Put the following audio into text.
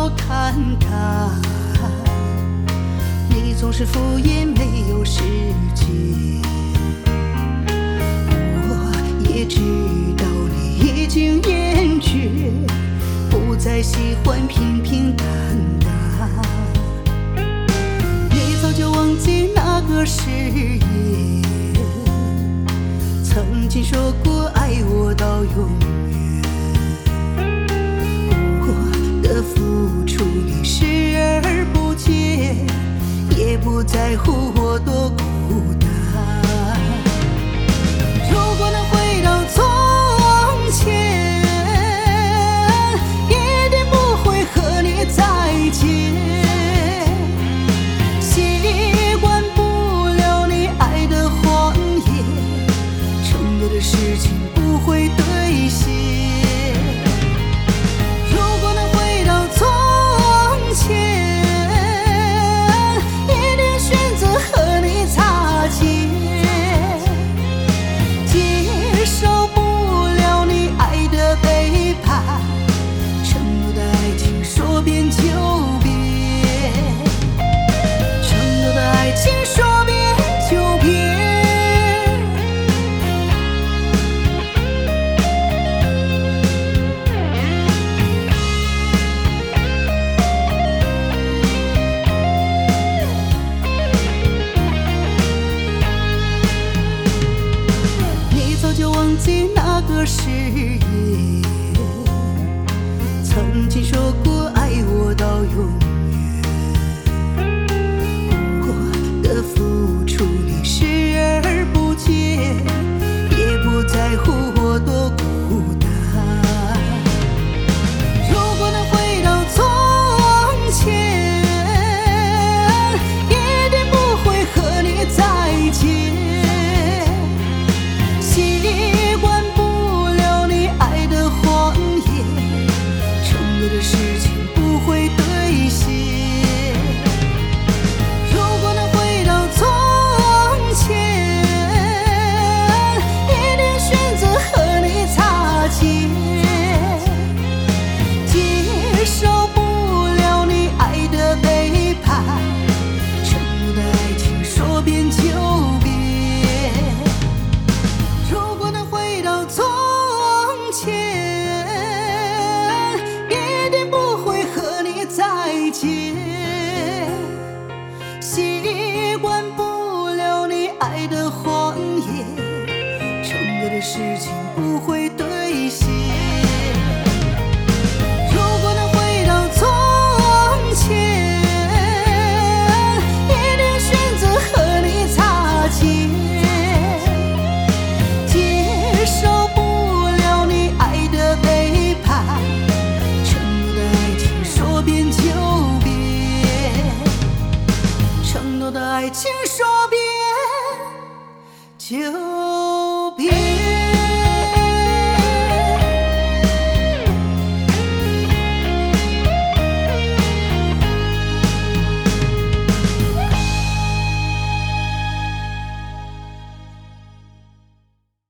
少坎坷，你总是敷衍没有实际。我也知道你已经厌倦，不再喜欢平平淡淡。你早就忘记那个誓言，曾经说过爱我到永远。我的付出你视而不见，也不在乎我多孤单。如果能回到从前，一定不会和你再见。习惯不了你爱的谎言，承诺的事情不会兑现。如果能回到从前，一定选择和你擦肩。接受不了你爱的背叛，承诺的爱情说变就变，承诺的爱情说变就变。你早就忘记那个誓言，曾经说过爱我到永远。我的付出你视而不见，也不在乎我多孤单。如果能回到从前，一定不会和你再见。习惯不了你爱的谎言，承诺的事情不会兑现。如果能回到从前，一定选择和你擦肩。接受不了你爱的背叛，承诺的爱情说变就变。如果能回到从前，一定不会和你再见。习惯不了你爱的谎言，承诺的事情不会兑现。如果能回到从前，一定选择和你擦肩。接受不了你爱的背叛，承诺的爱情说变就变，承诺的爱情说变就